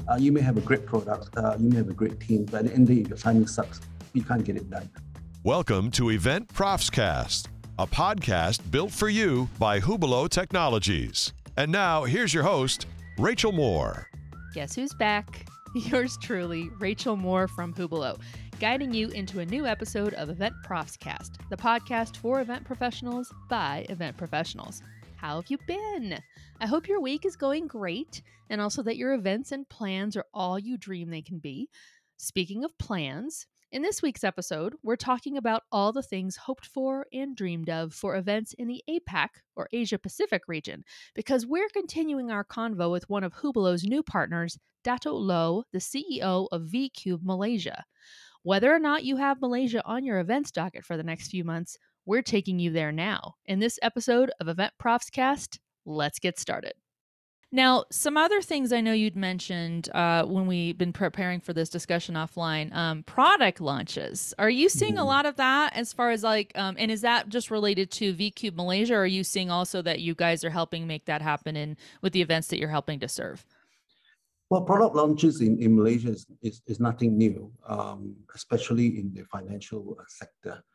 You may have a great product, you may have a great team, but at the end of the day, if your timing sucks, you can't get it done. Welcome to Event Profscast, a podcast built for you by Hubelo Technologies. And now, here's your host, Rachel Moore. Guess who's back? Yours truly, Rachel Moore from Hubelo, guiding you into a new episode of Event Profscast, the podcast for event professionals by event professionals. How have you been? I hope your week is going great, and also that your events and plans are all you dream they can be. Speaking of plans, in this week's episode, we're talking about all the things hoped for and dreamed of for events in the APAC, or Asia Pacific region, because we're continuing our convo with one of Hubelo's new partners, Dato Loh, the CEO of VCube Malaysia. Whether or not you have Malaysia on your events docket for the next few months, we're taking you there now. In this episode of Event Profscast, let's get started. Now, some other things I know you'd mentioned when we've been preparing for this discussion offline, product launches. Are you seeing a lot of that as far as and is that just related to VCube Malaysia, or are you seeing also that you guys are helping make that happen with the events that you're helping to serve? Well, product launches in Malaysia is nothing new, especially in the financial sector.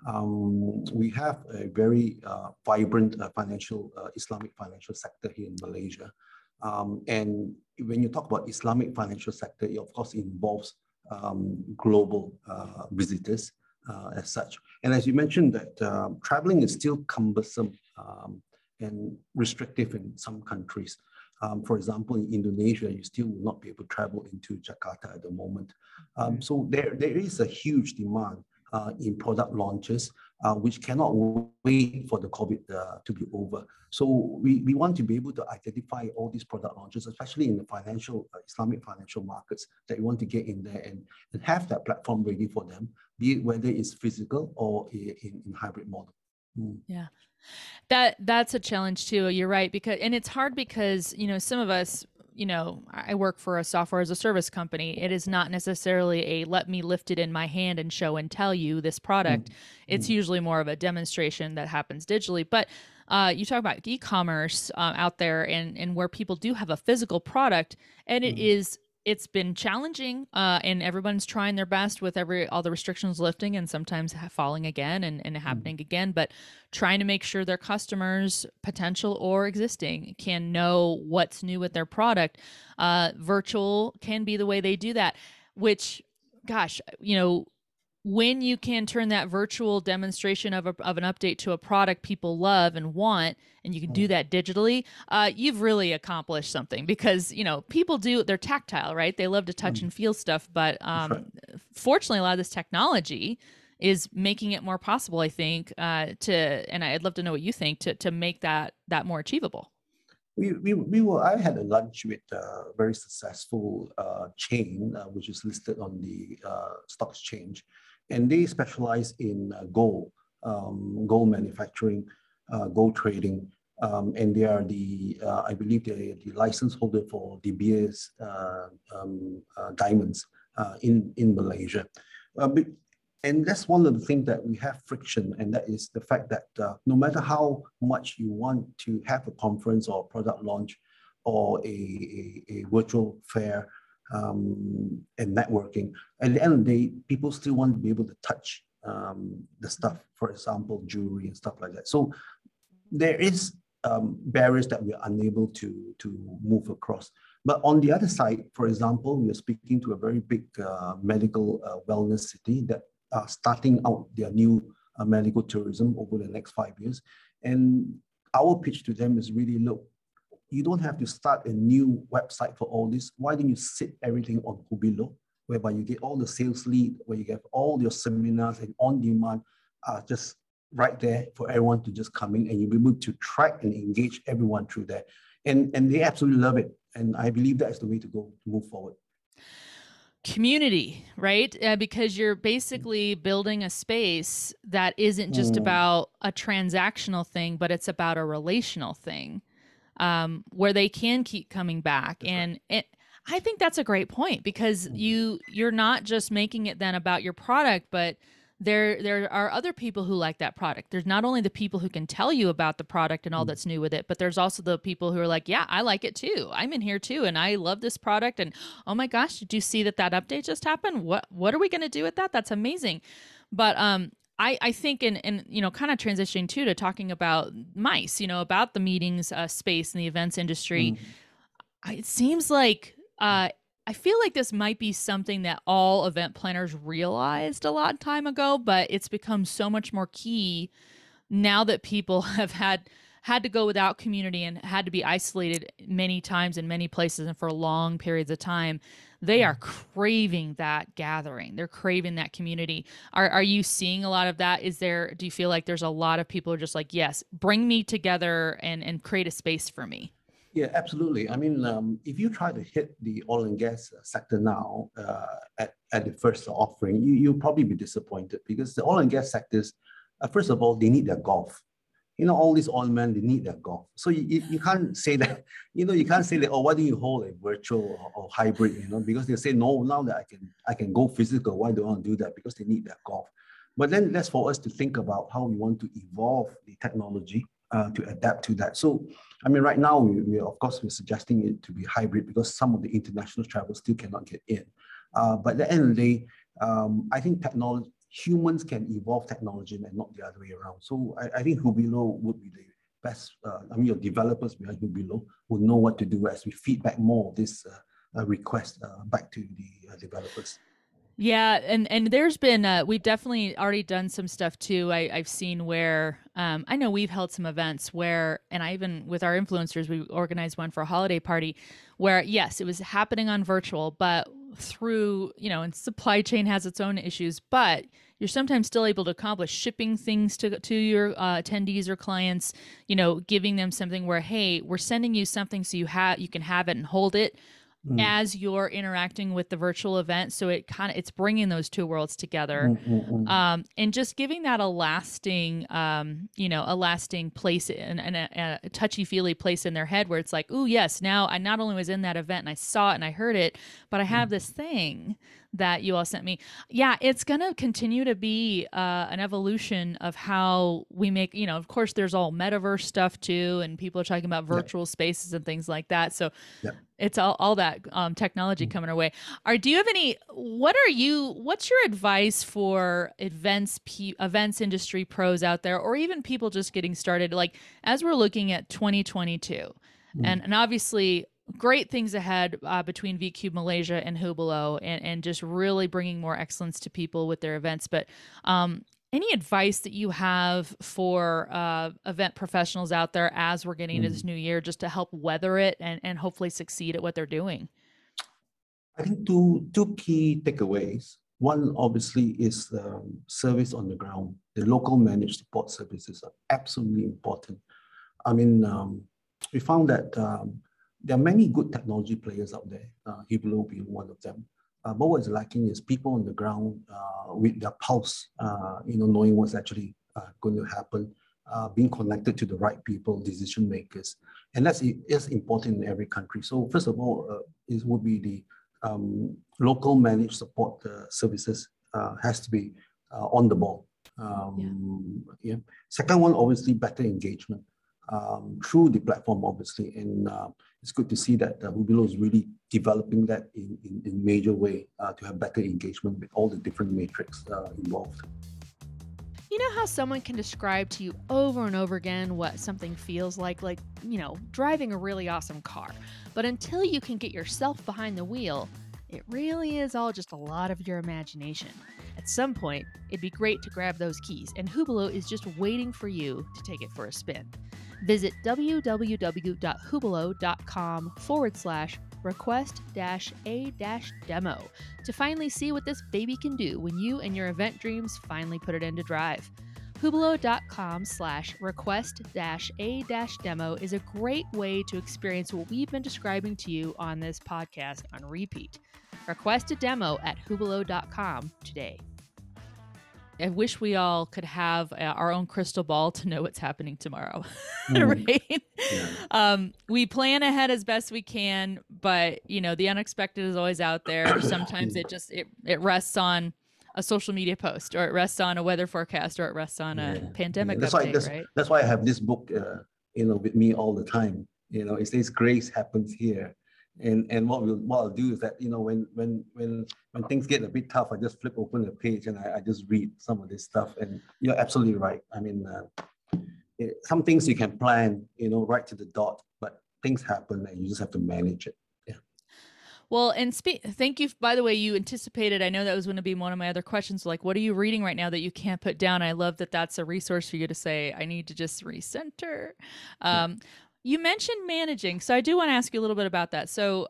We have a very vibrant Islamic financial sector here in Malaysia. And when you talk about Islamic financial sector, it of course involves global visitors as such. And as you mentioned that traveling is still cumbersome and restrictive in some countries. For example, in Indonesia, you still will not be able to travel into Jakarta at the moment. So there is a huge demand in product launches, which cannot wait for the COVID to be over. So we want to be able to identify all these product launches, especially in the Islamic financial markets, that we want to get in there and have that platform ready for them, be it whether it's physical or in hybrid model. Yeah. That's a challenge too. You're right. And it's hard because, some of us, I work for a software as a service company. It is not necessarily a let me lift it in my hand and show and tell you this product. It's usually more of a demonstration that happens digitally. But you talk about e-commerce out there and where people do have a physical product, and it's been challenging, and everyone's trying their best with all the restrictions lifting and sometimes falling again and happening again, but trying to make sure their customers, potential or existing, can know what's new with their product. Virtual can be the way they do that, which, gosh, when you can turn that virtual demonstration of an update to a product people love and want, and you can do that digitally, you've really accomplished something, because, people they're tactile, right? They love to touch and feel stuff, but fortunately, a lot of this technology is making it more possible, I think, and I'd love to know what you think, to make that more achievable. I had a lunch with a very successful chain, which is listed on the stock exchange. And they specialize in gold manufacturing, gold trading, and they are I believe they're the license holder for De Beers diamonds in Malaysia. And that's one of the things that we have friction, and that is the fact that no matter how much you want to have a conference or a product launch or a virtual fair, and networking, at the end of the day, people still want to be able to touch the stuff, for example, jewelry and stuff like that. So there is barriers that we are unable to move across. But on the other side, for example, we are speaking to a very big medical wellness city that are starting out their new medical tourism over the next 5 years. And our pitch to them is really, look, you don't have to start a new website for all this. Why don't you sit everything on Hubelo, whereby you get all the sales lead, where you get all your seminars and on demand, just right there for everyone to just come in, and you'll be able to track and engage everyone through there. And they absolutely love it. And I believe that is the way to go to move forward. Community, right? Because you're basically building a space that isn't just about a transactional thing, but it's about a relational thing. Where they can keep coming back. And I think that's a great point, because you're not just making it then about your product, but there are other people who like that product. There's not only the people who can tell you about the product and all that's new with it, but there's also the people who are like, yeah, I like it too. I'm in here too, and I love this product. And oh my gosh, did you see that update just happened? What are we going to do with that? That's amazing. But I think in kind of transitioning too to talking about MICE, about the meetings space in the events industry. It seems like I feel like this might be something that all event planners realized a long time ago, but it's become so much more key now that people have had to go without community and had to be isolated many times in many places and for long periods of time. They are craving that gathering. They're craving that community. Are you seeing a lot of that? Do you feel like there's a lot of people who are just like, yes, bring me together and create a space for me? Yeah, absolutely. I mean, if you try to hit the oil and gas sector now at the first offering, you'll probably be disappointed because the oil and gas sectors, first of all, they need their golf. All these oil men, they need their golf. So you can't say that, you can't say that, oh, why don't you hold a virtual or hybrid, because they say, no, now that I can go physical, why do I want to do that? Because they need their golf. But then that's for us to think about how we want to evolve the technology to adapt to that. So, I mean, right now, we're suggesting it to be hybrid because some of the international travel still cannot get in. But at the end of the day, I think humans can evolve technology and not the other way around. So I think Hubilo would be the best, your developers behind Hubilo would know what to do as we feedback more of this request back to the developers. Yeah, and there's been we've definitely already done some stuff too. I've seen where I know we've held some events where, and I even with our influencers, we organized one for a holiday party where yes, it was happening on virtual, but through and supply chain has its own issues, but you're sometimes still able to accomplish shipping things to your attendees or clients. Giving them something where, hey, we're sending you something so you can have it and hold it as you're interacting with the virtual event. So it's bringing those two worlds together, and just giving that a lasting, a lasting place and a touchy feely place in their head where it's like, oh yes, now I not only was in that event and I saw it and I heard it, but I have this thing that you all sent me. Yeah, it's going to continue to be an evolution of how we make, of course there's all metaverse stuff too, and people are talking about virtual spaces and things like that. So it's all that technology coming our way. Do you have what's your advice for events industry pros out there, or even people just getting started? Like, as we're looking at 2022 and obviously great things ahead between VCube Malaysia and Hubilo, and just really bringing more excellence to people with their events. But any advice that you have for event professionals out there as we're getting into this new year, just to help weather it and hopefully succeed at what they're doing? I think two key takeaways. One, obviously, is service on the ground. The local managed support services are absolutely important. I mean, we found that there are many good technology players out there, Hubilo being one of them. But what is lacking is people on the ground with their pulse, knowing what's actually going to happen, being connected to the right people, decision makers. And that's important in every country. So first of all, it would be the local managed support services has to be on the ball. Second one, obviously, better engagement through the platform, obviously. And it's good to see that Hubilo is really developing that in major way to have better engagement with all the different metrics involved. You know how someone can describe to you over and over again what something feels like, driving a really awesome car. But until you can get yourself behind the wheel, it really is all just a lot of your imagination. At some point, it'd be great to grab those keys, and Hubilo is just waiting for you to take it for a spin. Visit www.hubilo.com/request-a-demo to finally see what this baby can do when you and your event dreams finally put it into drive. Hubilo.com/request-a-demo is a great way to experience what we've been describing to you on this podcast on repeat. Request a demo at hubilo.com today. I wish we all could have our own crystal ball to know what's happening tomorrow, right? Yeah. We plan ahead as best we can, but the unexpected is always out there. Sometimes it rests on a social media post, or it rests on a weather forecast, or it rests on a pandemic That's update, right? that's why I have this book, with me all the time. It says grace happens here. And what I'll do is that, when things get a bit tough, I just flip open the page and I just read some of this stuff. And you're absolutely right. I mean, some things you can plan, right to the dot, but things happen and you just have to manage it. Yeah. Well, and thank you. By the way, you anticipated, I know that was going to be one of my other questions. Like, what are you reading right now that you can't put down? I love that that's a resource for you to say, I need to just recenter. You mentioned managing. So I do want to ask you a little bit about that. So,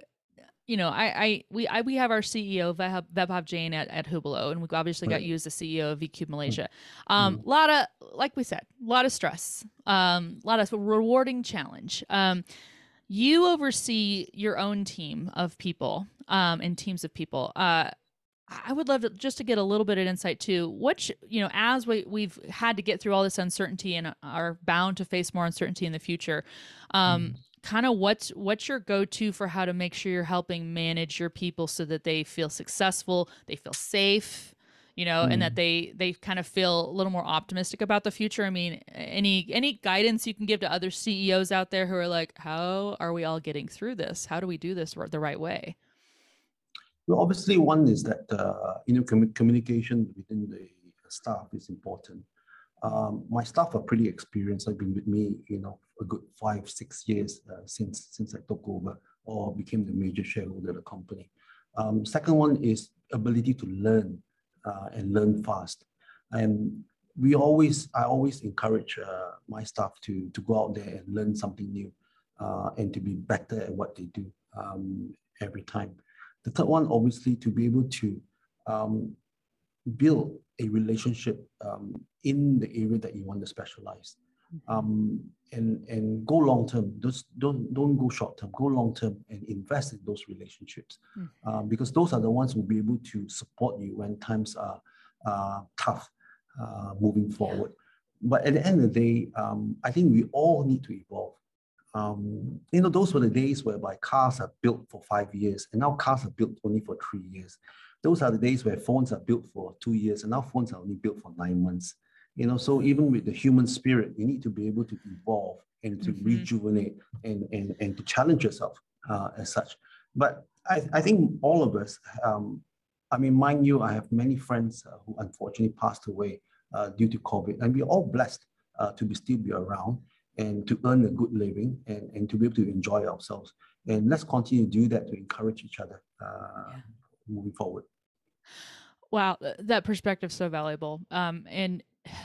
we have our CEO Vaibhav Jain at Hubelo, and we obviously got you as the CEO of VCube Malaysia. Lot of, like we said, a lot of stress, lot of rewarding challenge. You oversee your own team of people, and teams of people. I would love to get a little bit of insight too. As we've had to get through all this uncertainty and are bound to face more uncertainty in the future, kind of what's your go-to for how to make sure you're helping manage your people so that they feel successful, they feel safe, and that they kind of feel a little more optimistic about the future? I mean, any guidance you can give to other CEOs out there who are like, how are we all getting through this? How do we do this the right way? Well, obviously, one is that communication within the staff is important. My staff are pretty experienced. They've been with me, a good 5-6 years since I took over or became the major shareholder of the company. Second one is ability to learn and learn fast. And I always encourage my staff to go out there and learn something new and to be better at what they do every time. The third one, obviously, to be able to build a relationship in the area that you want to specialize, and go long term. Don't go short term. Go long term and invest in those relationships, because those are the ones who will be able to support you when times are tough moving forward. But at the end of the day, I think we all need to evolve. Those were the days whereby cars are built for 5 years, and now cars are built only for 3 years. Those are the days where phones are built for 2 years, and now phones are only built for 9 months. So even with the human spirit, you need to be able to evolve and to rejuvenate and to challenge yourself as such. But I think all of us, mind you, I have many friends who unfortunately passed away due to COVID, and we're all blessed to still be around and to earn a good living and to be able to enjoy ourselves. And let's continue to do that to encourage each other moving forward. Wow, that perspective is so valuable. And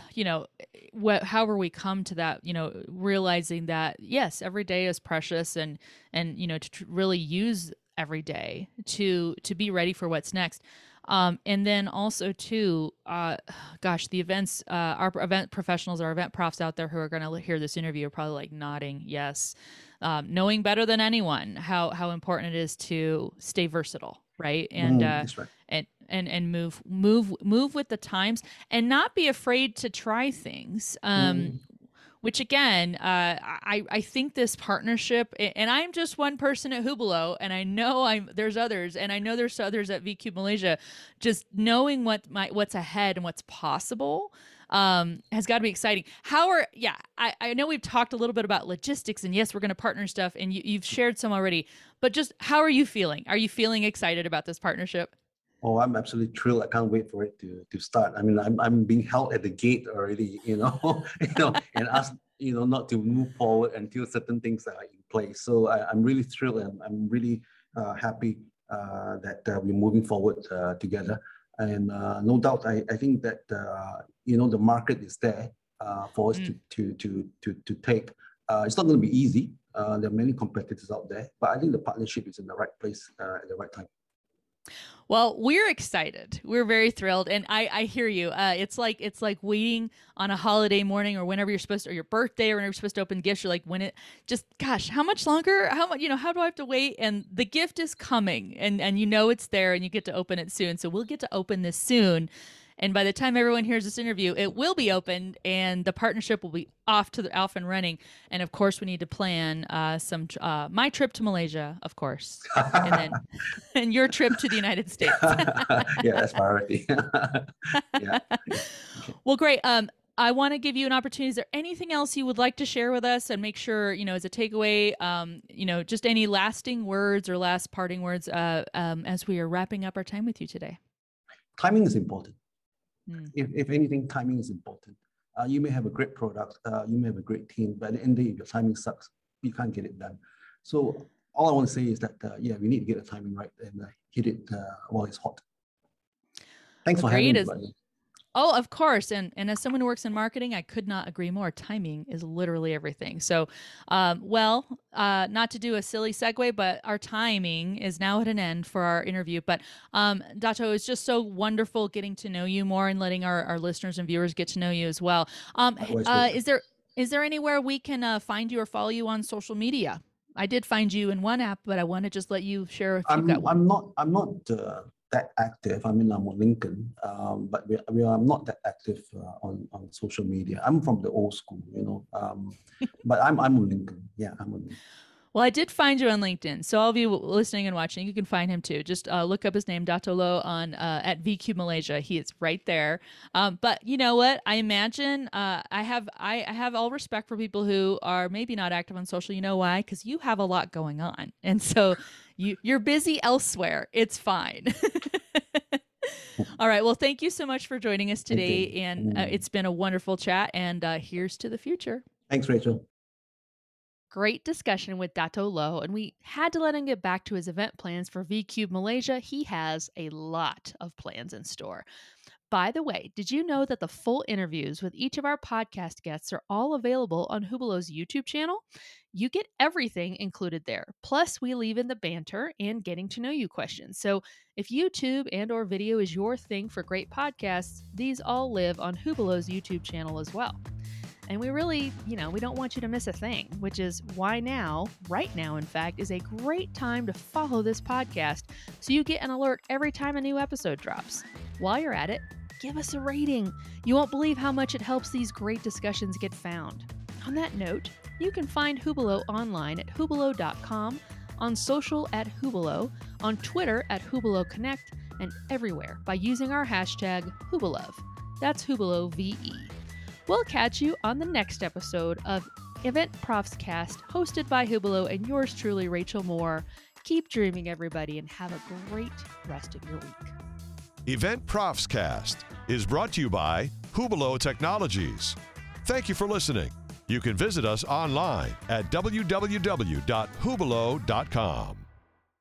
however we come to that, realizing that yes, every day is precious, and to really use every day to be ready for what's next. And then also too, the events, our event professionals, our event profs out there who are going to hear this interview are probably like nodding yes, knowing better than anyone how important it is to stay versatile, right? And that's right. and move with the times and not be afraid to try things. Which again, I think this partnership, and I'm just one person at Hubelo, and I know there's others, and I know there's others at VCube Malaysia. Just knowing what's ahead and what's possible has got to be exciting. I know we've talked a little bit about logistics, and yes, we're going to partner stuff, and you've shared some already. But just how are you feeling? Are you feeling excited about this partnership? Oh, I'm absolutely thrilled. I can't wait for it to start. I mean, I'm being held at the gate already, and asked, not to move forward until certain things are in place. So I'm really thrilled, and I'm really happy that we're moving forward together. And no doubt, I think that the market is there for us to take. It's not going to be easy. There are many competitors out there, but I think the partnership is in the right place at the right time. Well, we're excited. We're very thrilled, and I hear you. It's like waiting on a holiday morning, or whenever you're supposed to, or your birthday, or whenever you're supposed to open gifts. You're like, gosh, how much longer? How much? How do I have to wait? And the gift is coming, and it's there, and you get to open it soon. So we'll get to open this soon. And by the time everyone hears this interview, it will be opened and the partnership will be off and running. And of course, we need to plan my trip to Malaysia, of course, and your trip to the United States. Yeah, that's priority. Yeah. Well, great. I want to give you an opportunity. Is there anything else you would like to share with us and make sure, as a takeaway, just any lasting words or last parting words as we are wrapping up our time with you today? Timing is important. If anything, timing is important. You may have a great product, you may have a great team, but at the end of the day, if your timing sucks, you can't get it done. So all I want to say is that, we need to get the timing right and hit it while it's hot. Thanks for having me, buddy. Oh, of course. And as someone who works in marketing, I could not agree more. Timing is literally everything. So, not to do a silly segue, but our timing is now at an end for our interview. But Dato, it's just so wonderful getting to know you more and letting our listeners and viewers get to know you as well. Is there anywhere we can find you or follow you on social media? I did find you in one app, but I want to just let you share if you've got one. I'm not that active. I mean, I'm on LinkedIn, but I'm not that active on social media. I'm from the old school, but I'm on LinkedIn. Yeah, I'm on LinkedIn. Well, I did find you on LinkedIn. So all of you listening and watching, you can find him too. Just look up his name, Dato Loh, on at VCube Malaysia. He is right there. But you know what? I imagine I have all respect for people who are maybe not active on social. You know why? Because you have a lot going on, and so you're busy elsewhere. It's fine. All right. Well, thank you so much for joining us today, and it's been a wonderful chat. And here's to the future. Thanks, Rachel. Great discussion with Dato Loh, and we had to let him get back to his event plans for VCube Malaysia. He has a lot of plans in store. By the way, did you know that the full interviews with each of our podcast guests are all available on Hublow's YouTube channel? You get everything included there. Plus, we leave in the banter and getting to know you questions. So if YouTube and or video is your thing for great podcasts, these all live on Hublow's YouTube channel as well. And we really, we don't want you to miss a thing, which is why now, right now, in fact, is a great time to follow this podcast so you get an alert every time a new episode drops. While you're at it, give us a rating. You won't believe how much it helps these great discussions get found. On that note, you can find Hublow online at hublow.com, on social at Hublow, on Twitter at Hublow Connect, and everywhere by using our hashtag Hublove. That's Hublow VE. We'll catch you on the next episode of Event Profs Cast, hosted by Hublow and yours truly, Rachel Moore. Keep dreaming, everybody, and have a great rest of your week. Event Profs Cast is brought to you by Hublow Technologies. Thank you for listening. You can visit us online at www.hublow.com.